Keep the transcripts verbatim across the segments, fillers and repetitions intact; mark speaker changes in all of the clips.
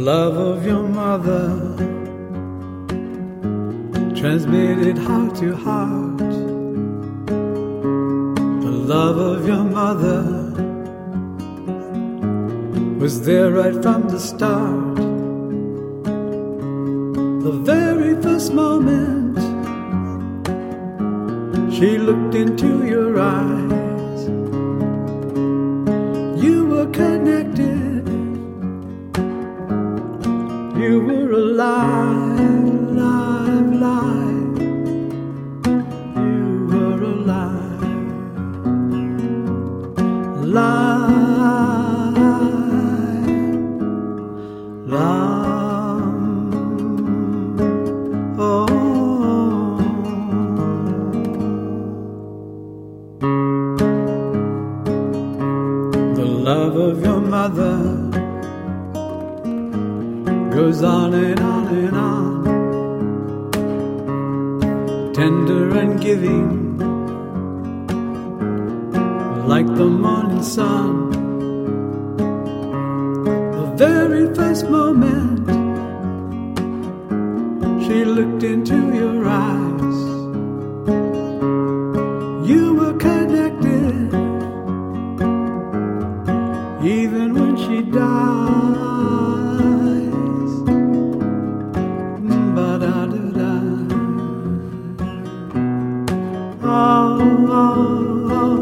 Speaker 1: love of your mother, transmitted heart to heart. The love of your mother was there right from the start. The very first moment she looked into your eyes, you were connected, you were alive, alive, alive, you were alive, alive, alive. Love of your mother goes on and on and on, tender and giving, like the morning sun. The very first moment she looked into your eyes, you were connected. Even when she dies, ba-da-da-da. Oh, oh, oh.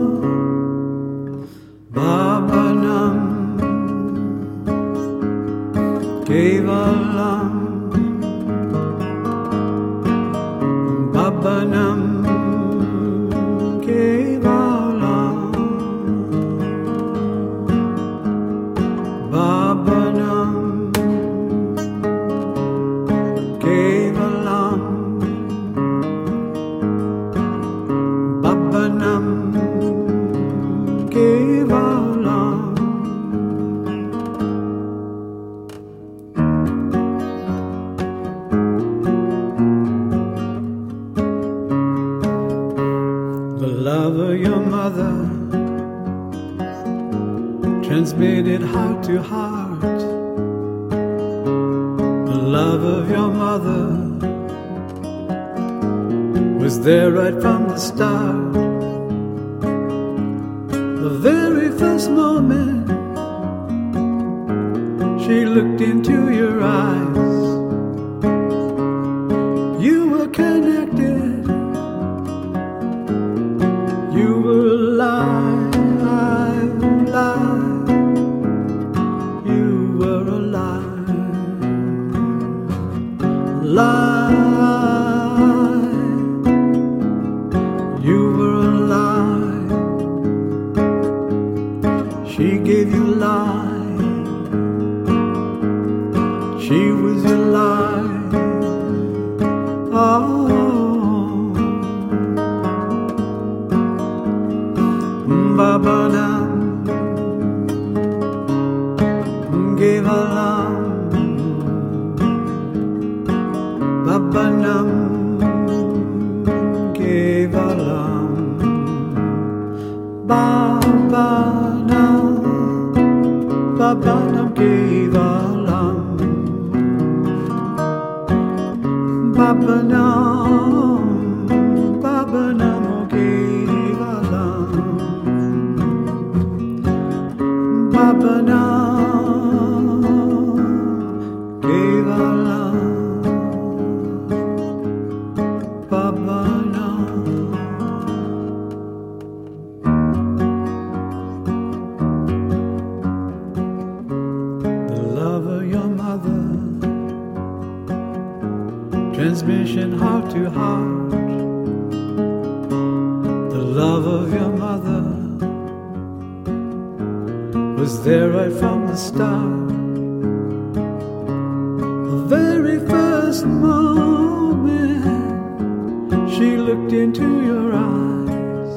Speaker 1: Ba-ba-num, Kevalam, Ba-ba-num, Kevalam. Ba-ba-num, Kevalam, Ba-ba-num, Kevalam. The love of your mother, transmitted heart to heart. The love of your mother was there right from the start. The very first moment she looked into your eyes, you were connected, you were alive, alive. You were alive, alive, you were alive. She gave you life, she was your life. Oh, ba-ba-dum, Kevalam, Ba-ba-num, Kevalam, Ba-ba-num, Ba-ba-num, Kevalam, Ba-ba-num, Ba-ba-num, Kevalam, Ba-ba-num. Transmission heart to heart. The love of your mother was there right from the start. The very first moment she looked into your eyes,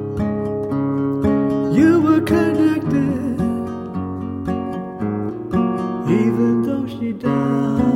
Speaker 1: you were connected, even though she died.